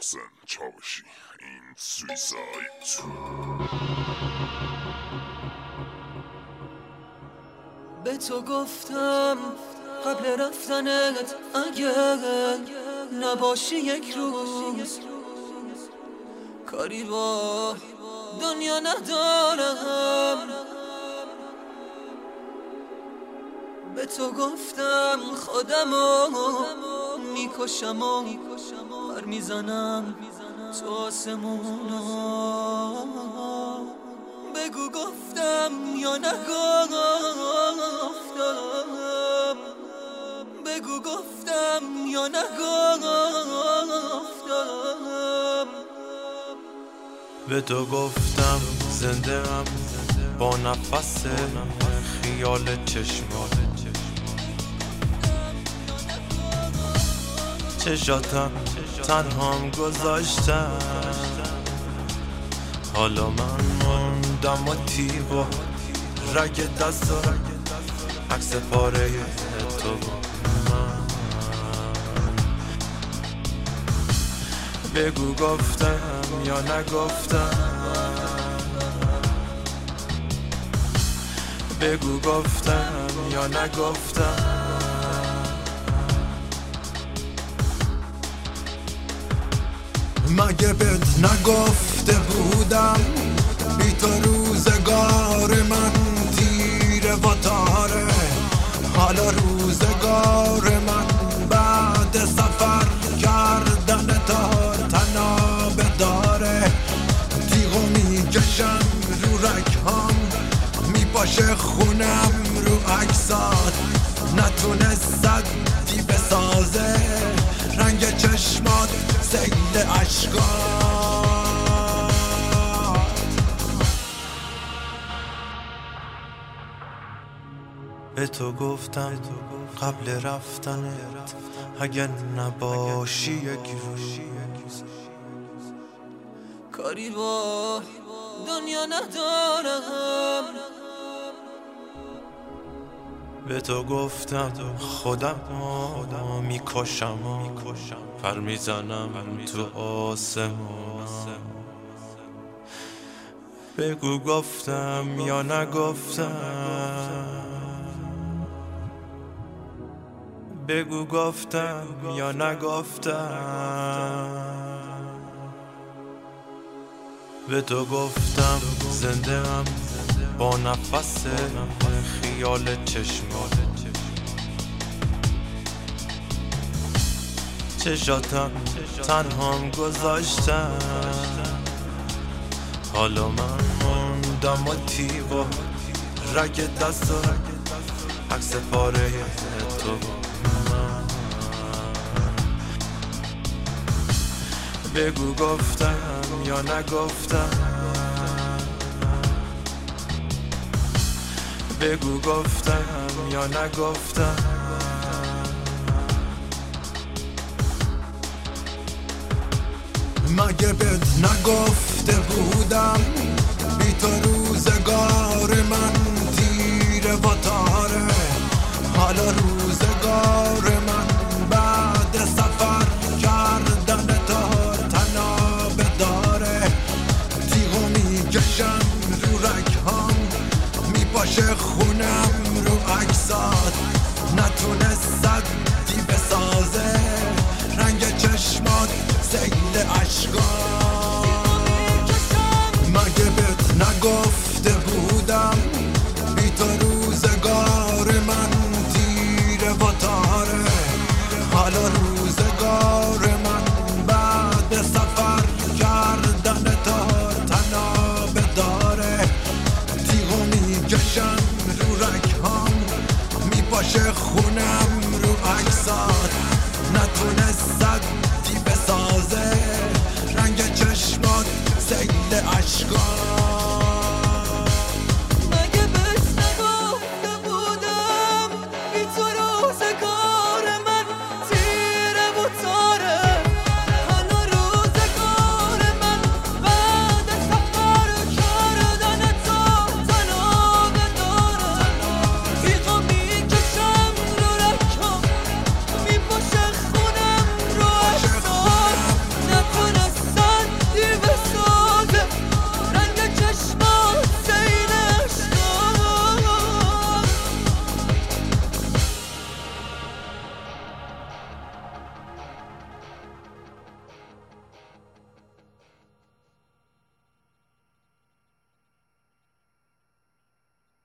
محسن چاوشی این سویساید. به تو گفتم قبل رفتنت اگه نباشی یک روز کاری با دنیا ندارم. به تو گفتم خودمو میکشم و پر میزنم تو آسمونا. بگو گفتم یا نگفتم، بگو گفتم یا نگفتم. به تو گفتم زنده ام با نفس خیال چشمات، چشاتم تنهام گذاشتم. حالا من موندم و تیغ و رگ دست و عکس پاره تو من. بگو گفتم یا نگفتم، بگو گفتم یا نگفتم. مگه بهت نگفته بودم بی تو روزگار من تیره و تاره؟ حالا روزگار من بعد سفر کردن تا تنابه داره. تیغو میکشم رو رگهام، میپاشه خونم رو عکسات. نتونست صدی بسازه رنگ چشمات سیل عشقات. به تو گفتم قبل رفتنت اگر نباشی یک روز کاری با دنیا ندارم. به تو گفتم خودم میکشم و پر میزنم تو آسمون. بگو گفتم یا نگفتم، بگو گفتم یا نگفتم. به تو گفتم زنده ام با نفس خیال چشمات، چشاتم تنهام گذاشتم. حالا من موندم و تیغ و رگ دست و عکس پاره تو من. بگو گفتم یا نگفتم، بگو گفتم یا نگفتم. مگه بهت نگفته بودم بی تو روزگار من تیره و تاره؟ حالا روزگار من بعد سفر کردن تا تنابه داره. تیغو میکشم رو رگهام، میپاشه خونم رو عکسات. نتونست صدی بسازه رنگ چشمات سیل عشقات. مگه بهت نگفته بودم بی تو روزگار من تیره و تاره؟ حالا روزگار من بعد سفر کردن تا تنابه داره. تیغو میکشم رو رگهام، میپاشه خونم رو عکسات. نتونست صدی بسازه رنگ چشمات سیل عشقات.